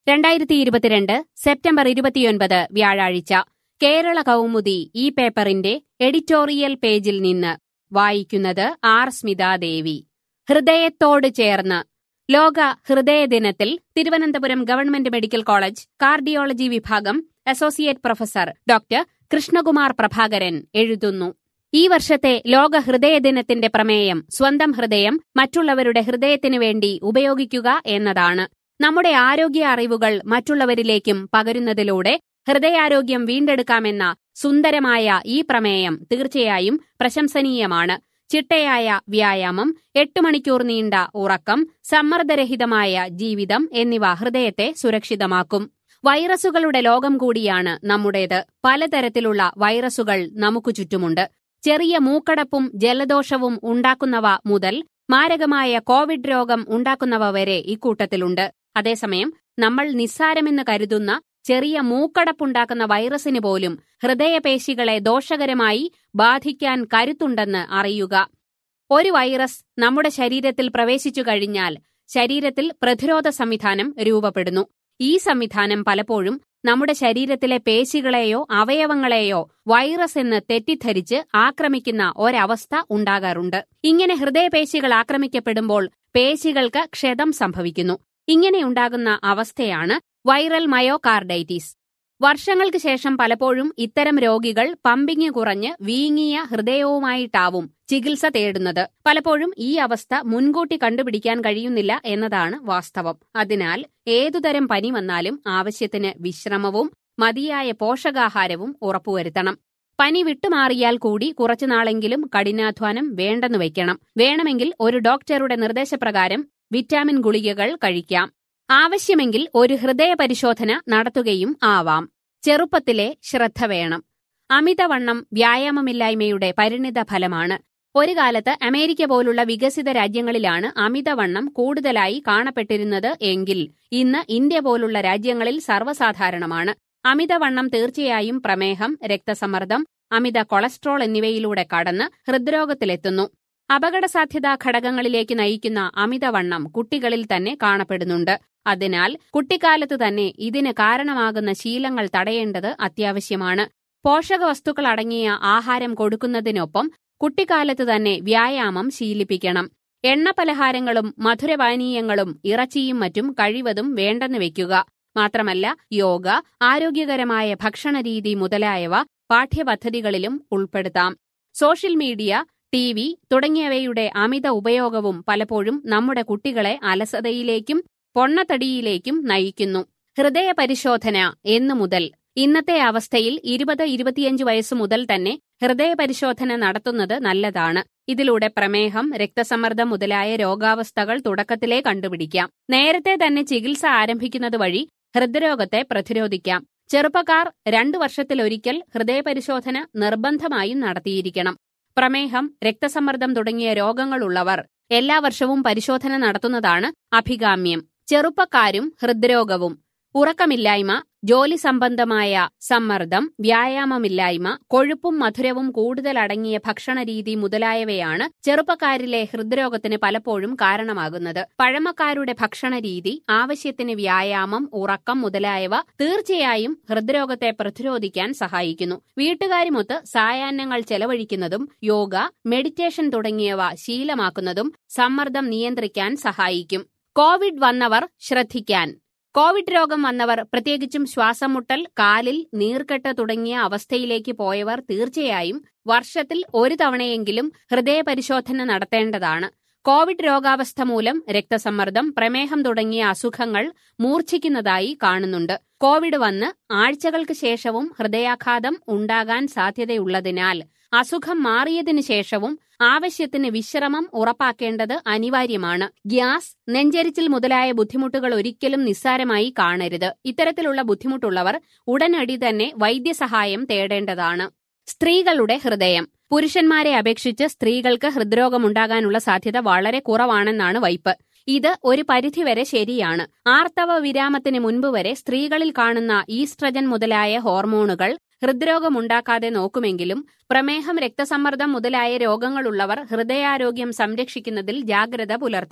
2022 September 29 വ്യാഴാഴ്ച കേരള കൗമുദി ഈ പേപ്പറിന്റെ എഡിറ്റോറിയൽ പേജിൽ നിന്ന് വായിക്കുന്നത് ആർ സ്മിതാദേവി. ഹൃദയത്തോട് ചേർന്ന് ലോക ഹൃദയദിനത്തിൽ Thiruvananthapuram government medical college cardiology വിഭാഗം associate professor doctor Krishnakumar Prabhakaran എഴുതുന്നു. ഈ വർഷത്തെ ലോക ഹൃദയദിനത്തിന്റെ പ്രമേയം സ്വന്തം ഹൃദയം മറ്റുള്ളവരുടെ ഹൃദയത്തിനു വേണ്ടി ഉപയോഗിക്കുക എന്നതാണ്. നമ്മുടെ ആരോഗ്യ അറിവുകൾ മറ്റുള്ളവരിലേക്കും പകരുന്നതിലൂടെ ഹൃദയാരോഗ്യം വീണ്ടെടുക്കാമെന്ന സുന്ദരമായ ഈ പ്രമേയം തീർച്ചയായും പ്രശംസനീയമാണ്. ചിട്ടയായ വ്യായാമം, 8 മണിക്കൂർ നീണ്ട ഉറക്കം, സമ്മർദ്ദരഹിതമായ ജീവിതം എന്നിവ ഹൃദയത്തെ സുരക്ഷിതമാക്കും. വൈറസുകളുടെ ലോകം കൂടിയാണ് നമ്മുടേത്. പലതരത്തിലുള്ള വൈറസുകൾ നമുക്കു ചുറ്റുമുണ്ട്. ചെറിയ മൂക്കടപ്പും ജലദോഷവും ഉണ്ടാക്കുന്നവ മുതൽ മാരകമായ കോവിഡ് രോഗം ഉണ്ടാക്കുന്നവ വരെ ഇക്കൂട്ടത്തിലുണ്ട്. അതേസമയം നമ്മൾ നിസ്സാരമെന്ന് കരുതുന്ന ചെറിയ മൂക്കടപ്പുണ്ടാക്കുന്ന വൈറസിന് പോലും ഹൃദയപേശികളെ ദോഷകരമായി ബാധിക്കാൻ കരുത്തുണ്ടെന്ന് അറിയുക. ഒരു വൈറസ് നമ്മുടെ ശരീരത്തിൽ പ്രവേശിച്ചു കഴിഞ്ഞാൽ ശരീരത്തിൽ പ്രതിരോധ സംവിധാനം രൂപപ്പെടുന്നു. ഈ സംവിധാനം പലപ്പോഴും നമ്മുടെ ശരീരത്തിലെ പേശികളെയോ അവയവങ്ങളെയോ വൈറസ് എന്ന് തെറ്റിദ്ധരിച്ച് ആക്രമിക്കുന്ന ഒരവസ്ഥ ഉണ്ടാകാറുണ്ട്. ഇങ്ങനെ ഹൃദയപേശികൾ ആക്രമിക്കപ്പെടുമ്പോൾ പേശികൾക്ക് ക്ഷതം സംഭവിക്കുന്നു. ഇങ്ങനെയുണ്ടാകുന്ന അവസ്ഥയാണ് വൈറൽ മയോകാർഡൈറ്റിസ്. വർഷങ്ങൾക്ക് ശേഷം പലപ്പോഴും ഇത്തരം രോഗികൾ പമ്പിങ് കുറഞ്ഞ് വീങ്ങിയ ഹൃദയവുമായിട്ടാവും ചികിത്സ തേടുന്നത്. പലപ്പോഴും ഈ അവസ്ഥ മുൻകൂട്ടി കണ്ടുപിടിക്കാൻ കഴിയുന്നില്ല എന്നതാണ് വാസ്തവം. അതിനാൽ ഏതുതരം പനി വന്നാലും ആവശ്യത്തിന് വിശ്രമവും മതിയായ പോഷകാഹാരവും ഉറപ്പുവരുത്തണം. പനി വിട്ടുമാറിയാൽ കൂടി കുറച്ചുനാളെങ്കിലും കഠിനാധ്വാനം വേണ്ടെന്ന് വയ്ക്കണം. വേണമെങ്കിൽ ഒരു ഡോക്ടറുടെ നിർദ്ദേശപ്രകാരം വിറ്റാമിൻ ഗുളികകൾ കഴിക്കാം. ആവശ്യമെങ്കിൽ ഒരു ഹൃദയ പരിശോധന നടത്തുകയും ആവാം. ചെറുപ്പത്തിലെ ശ്രദ്ധ വേണം. അമിതവണ്ണം വ്യായാമമില്ലായ്മയുടെ പരിണിത ഫലമാണ്. ഒരു കാലത്ത് അമേരിക്ക പോലുള്ള വികസിത രാജ്യങ്ങളിലാണ് അമിതവണ്ണം കൂടുതലായി കാണപ്പെട്ടിരുന്നത് എങ്കിൽ ഇന്ന് ഇന്ത്യ പോലുള്ള രാജ്യങ്ങളിൽ സർവ്വസാധാരണമാണ്. അമിതവണ്ണം തീർച്ചയായും പ്രമേഹം, രക്തസമ്മർദ്ദം, അമിത കൊളസ്ട്രോൾ എന്നിവയിലൂടെ കടന്ന് ഹൃദ്രോഗത്തിലെത്തുന്നു. അപകടസാധ്യതാ ഘടകങ്ങളിലേക്ക് നയിക്കുന്ന അമിതവണ്ണം കുട്ടികളിൽ തന്നെ കാണപ്പെടുന്നുണ്ട്. അതിനാൽ കുട്ടിക്കാലത്ത് തന്നെ ഇതിന് കാരണമാകുന്ന ശീലങ്ങൾ തടയേണ്ടത് അത്യാവശ്യമാണ്. പോഷകവസ്തുക്കൾ അടങ്ങിയ ആഹാരം കൊടുക്കുന്നതിനൊപ്പം കുട്ടിക്കാലത്ത് തന്നെ വ്യായാമം ശീലിപ്പിക്കണം. എണ്ണപലഹാരങ്ങളും മധുരപാനീയങ്ങളും ഇറച്ചിയും മറ്റും കഴിവതും വേണ്ടെന്ന് വെക്കുക. മാത്രമല്ല യോഗ, ആരോഗ്യകരമായ ഭക്ഷണരീതി മുതലായവ പാഠ്യപദ്ധതികളിലും ഉൾപ്പെടുത്താം. സോഷ്യൽ മീഡിയ, TV തുടങ്ങിയവയുടെ അമിത ഉപയോഗവും പലപ്പോഴും നമ്മുടെ കുട്ടികളെ അലസതയിലേക്കും പൊണ്ണത്തടിയിലേക്കും നയിക്കുന്നു. ഹൃദയ പരിശോധന എന്നു മുതൽ ഇന്നത്തെ അവസ്ഥയിൽ 20-25 വയസ്സു മുതൽ തന്നെ ഹൃദയ പരിശോധന നടത്തുന്നത് നല്ലതാണ്. ഇതിലൂടെ പ്രമേഹം, രക്തസമ്മർദ്ദം മുതലായ രോഗാവസ്ഥകൾ തുടക്കത്തിലേ കണ്ടുപിടിക്കാം. നേരത്തെ തന്നെ ചികിത്സ ആരംഭിക്കുന്നത് വഴി ഹൃദ്രോഗത്തെ പ്രതിരോധിക്കാം. ചെറുപ്പക്കാർ 2 വർഷത്തിലൊരിക്കൽ ഹൃദയപരിശോധന നിർബന്ധമായും നടത്തിയിരിക്കണം. പ്രമേഹം, രക്തസമ്മർദ്ദം തുടങ്ങിയ രോഗങ്ങളുള്ളവർ എല്ലാ വർഷവും പരിശോധന നടത്തുന്നതാണ് അഭികാമ്യം. ചെറുപ്പക്കാരും ഹൃദ്രോഗവും, ഉറക്കമില്ലായ്മ, ജോലി സംബന്ധമായ സമ്മർദ്ദം, വ്യായാമമില്ലായ്മ, കൊഴുപ്പും മധുരവും കൂടുതലടങ്ങിയ ഭക്ഷണരീതി മുതലായവയാണ് ചെറുപ്പക്കാരിലെ ഹൃദ്രോഗത്തിന് പലപ്പോഴും കാരണമാകുന്നത്. പഴമക്കാരുടെ ഭക്ഷണരീതി, ആവശ്യത്തിന് വ്യായാമം, ഉറക്കം മുതലായവ തീർച്ചയായും ഹൃദ്രോഗത്തെ പ്രതിരോധിക്കാൻ സഹായിക്കുന്നു. വീട്ടുകാരുമൊത്ത് സായാഹ്നങ്ങൾ ചെലവഴിക്കുന്നതും യോഗ, മെഡിറ്റേഷൻ തുടങ്ങിയവ ശീലമാക്കുന്നതും സമ്മർദ്ദം നിയന്ത്രിക്കാൻ സഹായിക്കും. കോവിഡ് വന്നവർ ശ്രദ്ധിക്കാൻ. കോവിഡ് രോഗം വന്നവർ, പ്രത്യേകിച്ചും ശ്വാസംമുട്ടൽ, കാലിൽ നീർക്കെട്ട് തുടങ്ങിയ അവസ്ഥയിലേക്ക് പോയവർ തീർച്ചയായും വർഷത്തിൽ ഒരു തവണയെങ്കിലും ഹൃദയപരിശോധന നടത്തേണ്ടതാണ്. കോവിഡ് രോഗാവസ്ഥ മൂലം രക്തസമ്മർദ്ദം, പ്രമേഹം തുടങ്ങിയ അസുഖങ്ങൾ മൂർച്ഛിക്കുന്നതായി കാണുന്നുണ്ട്. കോവിഡ് വന്ന് ആഴ്ചകൾക്ക് ശേഷവും ഹൃദയാഘാതം ഉണ്ടാകാൻ സാധ്യതയുള്ളതിനാൽ അസുഖം മാറിയതിനു ശേഷവും ആവശ്യത്തിന് വിശ്രമം ഉറപ്പാക്കേണ്ടത് അനിവാര്യമാണ്. ഗ്യാസ്, നെഞ്ചരിച്ചിൽ മുതലായ ബുദ്ധിമുട്ടുകൾ ഒരിക്കലും നിസ്സാരമായി കാണരുത്. ഇത്തരത്തിലുള്ള ബുദ്ധിമുട്ടുള്ളവർ ഉടനടി തന്നെ വൈദ്യസഹായം തേടേണ്ടതാണ്. സ്ത്രീകളുടെ ഹൃദയം. പുരുഷന്മാരെ അപേക്ഷിച്ച് സ്ത്രീകൾക്ക് ഹൃദ്രോഗമുണ്ടാകാനുള്ള സാധ്യത വളരെ കുറവാണെന്നാണ് വൈപ്പ്. ഇത് ഒരു പരിധിവരെ ശരിയാണ്. ആർത്തവ വിരാമത്തിന് മുൻപ് വരെ സ്ത്രീകളിൽ കാണുന്ന ഈസ്ട്രജൻ മുതലായ ഹോർമോണുകൾ ഹൃദ്രോഗമുണ്ടാക്കാതെ നോക്കുമെങ്കിലും പ്രമേഹം, രക്തസമ്മർദ്ദം മുതലായ രോഗങ്ങളുള്ളവർ ഹൃദയാരോഗ്യം സംരക്ഷിക്കുന്നതിൽ ജാഗ്രത പുലർത്തണം.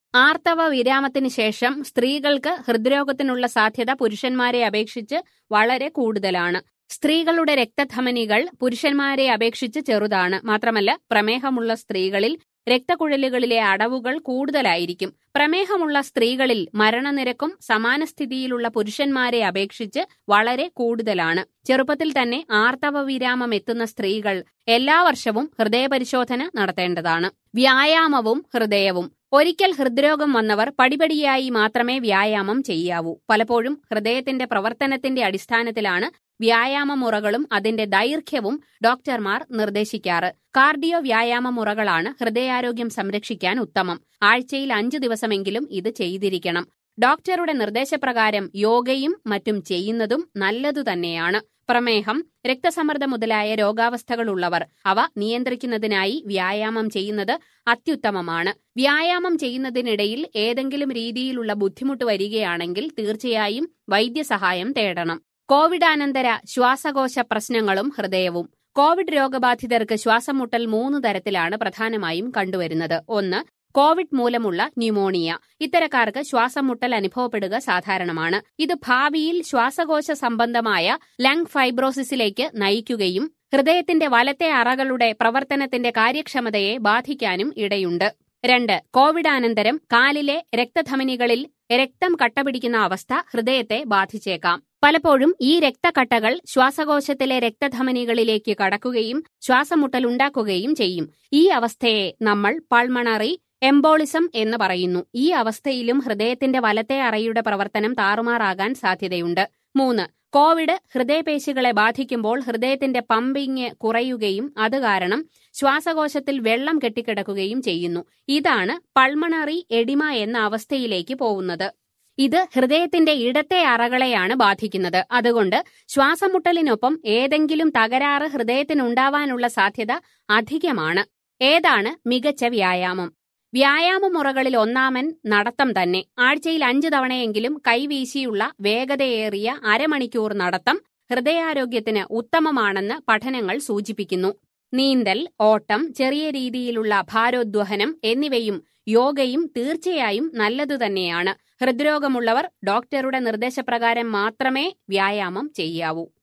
ആർത്തവ വിരാമത്തിന് ശേഷം സ്ത്രീകൾക്ക് ഹൃദ്രോഗത്തിനുള്ള സാധ്യത പുരുഷന്മാരെ അപേക്ഷിച്ച് വളരെ കൂടുതലാണ്. സ്ത്രീകളുടെ രക്തധമനികൾ പുരുഷന്മാരെ അപേക്ഷിച്ച് ചെറുതാണ്. മാത്രമല്ല, പ്രമേഹമുള്ള സ്ത്രീകളിൽ രക്തക്കുഴലുകളിലെ അടവുകൾ കൂടുതലായിരിക്കും. പ്രമേഹമുള്ള സ്ത്രീകളിൽ മരണനിരക്കും സമാന സ്ഥിതിയിലുള്ള പുരുഷന്മാരെ അപേക്ഷിച്ച് വളരെ കൂടുതലാണ്. ചെറുപ്പത്തിൽ തന്നെ ആർത്തവ വിരാമം എത്തുന്ന സ്ത്രീകൾ എല്ലാ വർഷവും ഹൃദയപരിശോധന നടത്തേണ്ടതാണ്. വ്യായാമവും ഹൃദയവും. ഒരിക്കൽ ഹൃദ്രോഗം വന്നവർ പടിപടിയായി മാത്രമേ വ്യായാമം ചെയ്യാവൂ. പലപ്പോഴും ഹൃദയത്തിന്റെ പ്രവർത്തനത്തിന്റെ അടിസ്ഥാനത്തിലാണ് വ്യായാമ മുറകളും അതിന്റെ ദൈർഘ്യവും ഡോക്ടർമാർ നിർദ്ദേശിക്കാറ്. കാർഡിയോ വ്യായാമ മുറകളാണ് ഹൃദയാരോഗ്യം സംരക്ഷിക്കാൻ ഉത്തമം. ആഴ്ചയിൽ 5 ദിവസമെങ്കിലും ഇത് ചെയ്തിരിക്കണം. ഡോക്ടറുടെ നിർദ്ദേശപ്രകാരം യോഗയും മറ്റും ചെയ്യുന്നതും നല്ലതു തന്നെയാണ്. പ്രമേഹം, രക്തസമ്മർദ്ദം മുതലായ രോഗാവസ്ഥകളുള്ളവർ അവ നിയന്ത്രിക്കുന്നതിനായി വ്യായാമം ചെയ്യുന്നത് അത്യുത്തമമാണ്. വ്യായാമം ചെയ്യുന്നതിനിടയിൽ ഏതെങ്കിലും രീതിയിലുള്ള ബുദ്ധിമുട്ട് വരികയാണെങ്കിൽ തീർച്ചയായും വൈദ്യസഹായം തേടണം. കോവിഡാനന്തര ശ്വാസകോശ പ്രശ്നങ്ങളും ഹൃദയവും. കോവിഡ് രോഗബാധിതർക്ക് ശ്വാസം മുട്ടൽ 3 തരത്തിലാണ് പ്രധാനമായും കണ്ടുവരുന്നത്. 1. കോവിഡ് മൂലമുള്ള ന്യൂമോണിയ. ഇത്തരക്കാർക്ക് ശ്വാസം മുട്ടൽ അനുഭവപ്പെടുക സാധാരണമാണ്. ഇത് ഭാവിയിൽ ശ്വാസകോശ സംബന്ധമായ ലങ് ഫൈബ്രോസിസിലേക്ക് നയിക്കുകയും ഹൃദയത്തിന്റെ വലത്തെ അറകളുടെ പ്രവർത്തനത്തിന്റെ കാര്യക്ഷമതയെ ബാധിക്കാനും ഇടയുണ്ട്. 2. കോവിഡാനന്തരം കാലിലെ രക്തധമനികളിൽ രക്തം കട്ടപിടിക്കുന്ന അവസ്ഥ ഹൃദയത്തെ ബാധിച്ചേക്കാം. പലപ്പോഴും ഈ രക്തക്കട്ടകൾ ശ്വാസകോശത്തിലെ രക്തധമനികളിലേക്ക് കടക്കുകയും ശ്വാസമുട്ടലുണ്ടാക്കുകയും ചെയ്യും. ഈ അവസ്ഥയെ നമ്മൾ പൾമണറി എംബോളിസം എന്ന് പറയുന്നു. ഈ അവസ്ഥയിലും ഹൃദയത്തിന്റെ വലത്തെ അറയുടെ പ്രവർത്തനം താറുമാറാകാൻ സാധ്യതയുണ്ട്. 3. കോവിഡ് ഹൃദയപേശികളെ ബാധിക്കുമ്പോൾ ഹൃദയത്തിന്റെ പമ്പിങ് കുറയുകയും അത് കാരണം ശ്വാസകോശത്തിൽ വെള്ളം കെട്ടിക്കിടക്കുകയും ചെയ്യുന്നു. ഇതാണ് പൾമണറി എഡിമ എന്ന അവസ്ഥയിലേക്ക് പോകുന്നത്. ഇത് ഹൃദയത്തിന്റെ ഇടത്തെ അറകളെയാണ് ബാധിക്കുന്നത്. അതുകൊണ്ട് ശ്വാസമുട്ടലിനൊപ്പം ഏതെങ്കിലും തകരാറ് ഹൃദയത്തിനുണ്ടാവാനുള്ള സാധ്യത അധികമാണ്. ഏതാണ് മികച്ച വ്യായാമം? വ്യായാമ മുറകളിൽ ഒന്നാമൻ നടത്തം തന്നെ. ആഴ്ചയിൽ 5 തവണയെങ്കിലും കൈവീശിയുള്ള വേഗതയേറിയ അരമണിക്കൂർ നടത്തം ഹൃദയാരോഗ്യത്തിന് ഉത്തമമാണെന്ന് പഠനങ്ങൾ സൂചിപ്പിക്കുന്നു. നീന്തൽ, ഓട്ടം, ചെറിയ രീതിയിലുള്ള ഭാരോദ്വഹനം എന്നിവയും യോഗയും തീർച്ചയായും നല്ലതു തന്നെയാണ്. ഹൃദ്രോഗമുള്ളവർ ഡോക്ടറുടെ നിർദ്ദേശപ്രകാരം മാത്രമേ വ്യായാമം ചെയ്യാവൂ.